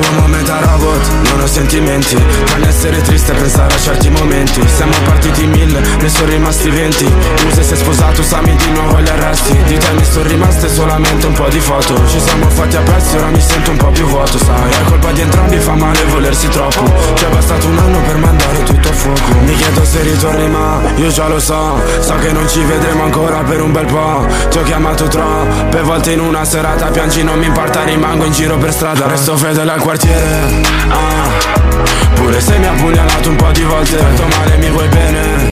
uomo meta robot, non ho sentimenti, tranne essere triste e pensare a certi momenti. Siamo partiti 1000, ne sono rimasti 20. Tu sei sposato, Sami di nuovo agli arresti. Di te mi sono rimaste solamente un po' di foto. Ci siamo fatti a pezzi, ora mi sento un po' più vuoto, sai. È colpa di entrambi, fa male volersi troppo. Ci è bastato un anno per mandare tutto a fuoco. Mi chiedo se ritorni ma io già lo so. So che non ci vedremo ancora per un bel po'. Ti ho chiamato troppe volte in una serata. Piangi, non mi importa, rimango in giro per strada. Resto fedele al quartiere, pure se mi ha pugnalato un po' di volte. Tanto male mi vuoi bene.